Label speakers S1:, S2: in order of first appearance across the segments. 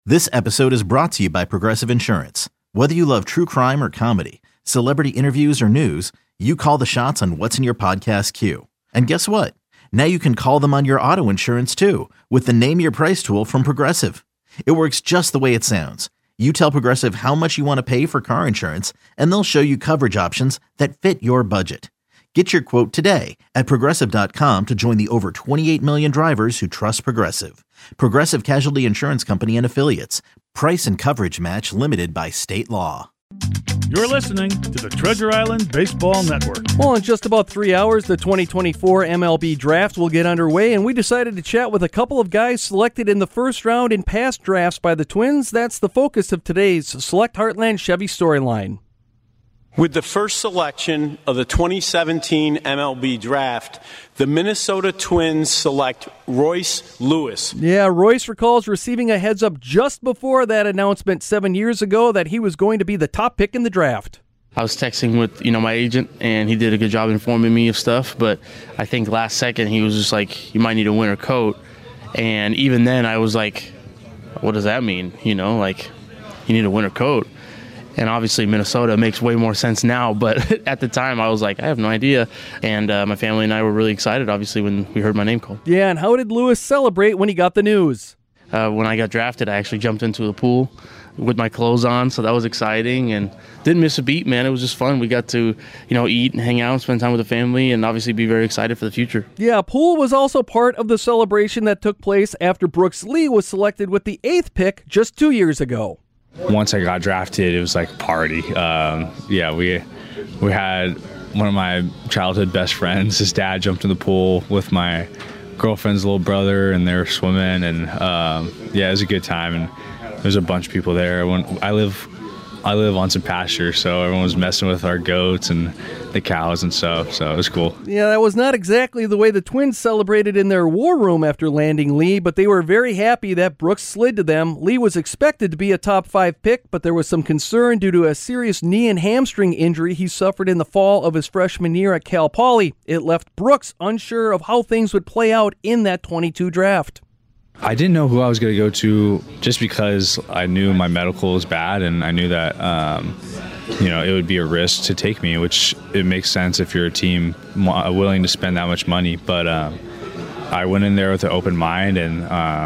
S1: This episode is brought to you by Progressive Insurance. Whether you love true crime or comedy, celebrity interviews or news, you call the shots on what's in your podcast queue. And guess what? Now you can call them on your auto insurance too with the Name Your Price tool from Progressive. It works just the way it sounds. You tell Progressive how much you want to pay for car insurance, and they'll show you coverage options that fit your budget. Get your quote today at Progressive.com to join the over 28 million drivers who trust Progressive. Progressive Casualty Insurance Company and Affiliates. Price and coverage match limited by state law.
S2: You're listening to the Treasure Island Baseball Network.
S3: Well, in just about 3 hours, the 2024 MLB Draft will get underway, and we decided to chat with a couple of guys selected in the first round in past drafts by the Twins. That's the focus of today's Select Heartland Chevy storyline.
S4: With the first selection of the 2017 MLB Draft, the Minnesota Twins select Royce Lewis.
S3: Yeah, Royce recalls receiving a heads-up just before that announcement 7 years ago that he was going to be the top pick in the draft.
S5: I was texting with, my agent, and he did a good job informing me of stuff, but I think last second he was just like, you might need a winter coat. And even then I was like, what does that mean? You need a winter coat. And obviously Minnesota makes way more sense now, but at the time I was like, I have no idea. And my family and I were really excited, obviously, when we heard my name called.
S3: Yeah, and how did Lewis celebrate when he got the news?
S5: When I got drafted, I actually jumped into the pool with my clothes on, so that was exciting. And didn't miss a beat, man. It was just fun. We got to, eat and hang out and spend time with the family and obviously be very excited for the future.
S3: Yeah, pool was also part of the celebration that took place after Brooks Lee was selected with the 8th pick just 2 years ago.
S6: Once I got drafted, it was like a party. We had one of my childhood best friends. His dad jumped in the pool with my girlfriend's little brother, and they were swimming. And it was a good time. And there's a bunch of people there. I live on some pasture, so everyone was messing with our goats and the cows and stuff, so it was cool.
S3: Yeah, that was not exactly the way the Twins celebrated in their war room after landing Lee, but they were very happy that Brooks slid to them. Lee was expected to be a top 5 pick, but there was some concern due to a serious knee and hamstring injury he suffered in the fall of his freshman year at Cal Poly. It left Brooks unsure of how things would play out in that 22 draft.
S6: I didn't know who I was going to go to just because I knew my medical was bad, and I knew that it would be a risk to take me, which it makes sense if you're a team willing to spend that much money. But I went in there with an open mind, and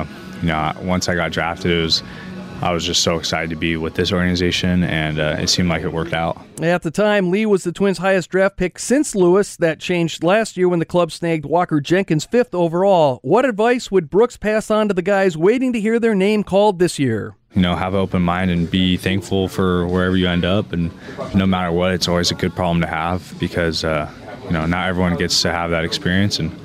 S6: once I got drafted, I was just so excited to be with this organization, and it seemed like it worked out.
S3: At the time, Lee was the Twins' highest draft pick since Lewis. That changed last year when the club snagged Walker Jenkins 5th overall. What advice would Brooks pass on to the guys waiting to hear their name called this year?
S6: Have an open mind and be thankful for wherever you end up. And no matter what, it's always a good problem to have because, not everyone gets to have that experience. And,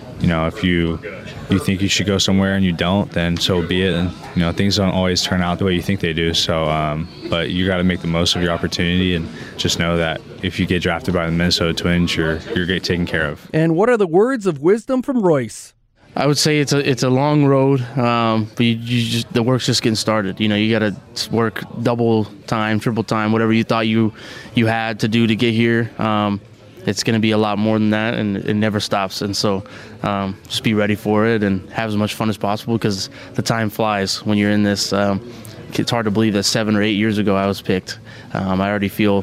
S6: if you think you should go somewhere and you don't, then so be it. And, things don't always turn out the way you think they do. So, but you got to make the most of your opportunity and just know that if you get drafted by the Minnesota Twins, you're getting taken care of.
S3: And what are the words of wisdom from Royce?
S5: I would say it's a long road, but the work's just getting started. You got to work double time, triple time, whatever you thought you had to do to get here. It's going to be a lot more than that, and it never stops. And so just be ready for it and have as much fun as possible because the time flies when you're in this. It's hard to believe that 7 or 8 years ago I was picked. I already feel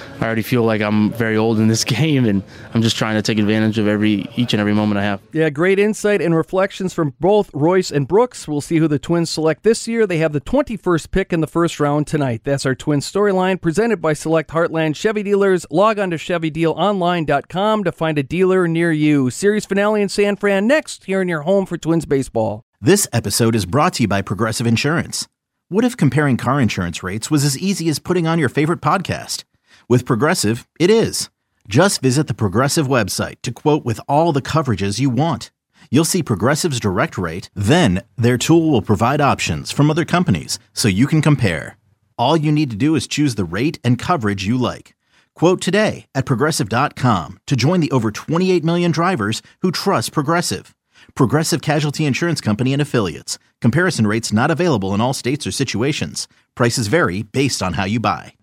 S5: like I'm very old in this game, and I'm just trying to take advantage of each and every moment I have.
S3: Yeah, great insight and reflections from both Royce and Brooks. We'll see who the Twins select this year. They have the 21st pick in the first round tonight. That's our Twins storyline presented by Select Heartland Chevy Dealers. Log on to ChevyDealOnline.com to find a dealer near you. Series finale in San Fran next here in your home for Twins baseball.
S1: This episode is brought to you by Progressive Insurance. What if comparing car insurance rates was as easy as putting on your favorite podcast? With Progressive, it is. Just visit the Progressive website to quote with all the coverages you want. You'll see Progressive's direct rate, then their tool will provide options from other companies so you can compare. All you need to do is choose the rate and coverage you like. Quote today at Progressive.com to join the over 28 million drivers who trust Progressive. Progressive Casualty Insurance Company and Affiliates. Comparison rates not available in all states or situations. Prices vary based on how you buy.